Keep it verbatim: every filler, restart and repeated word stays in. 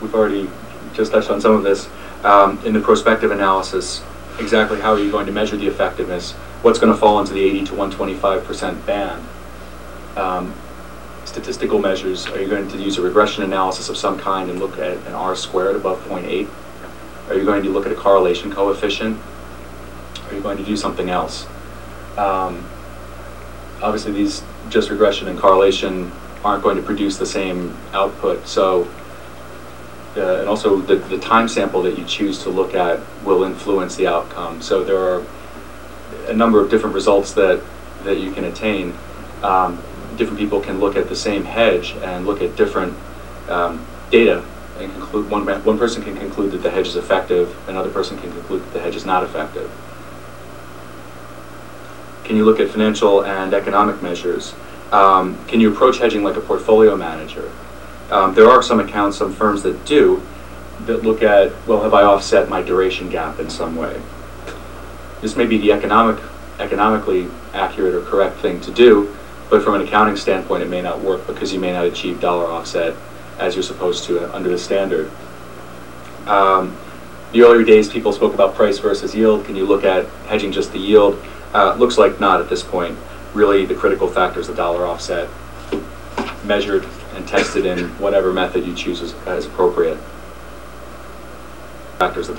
we've already just touched on some of this. Um, in the prospective analysis, exactly how are you going to measure the effectiveness? What's going to fall into the eighty to one twenty-five percent band? Um, statistical measures, are you going to use a regression analysis of some kind and look at an R squared above zero point eight? Are you going to look at a correlation coefficient? Are you going to do something else? Um, obviously these just regression and correlation aren't going to produce the same output, so uh, and also the, the time sample that you choose to look at will influence the outcome. So there are a number of different results that, that you can attain. Um, different people can look at the same hedge and look at different um, data and conclude, one, one person can conclude that the hedge is effective, another person can conclude that the hedge is not effective. Can you look at financial and economic measures? Um, can you approach hedging like a portfolio manager? Um, there are some accounts, some firms that do, that look at, well, have I offset my duration gap in some way? This may be the economic, economically accurate or correct thing to do, but from an accounting standpoint it may not work because you may not achieve dollar offset as you're supposed to under the standard. Um, the earlier days people spoke about price versus yield. Can you look at hedging just the yield? Uh, looks like not at this point. Really the critical factor is the dollar offset, measured and tested in whatever method you choose as, as appropriate. Factors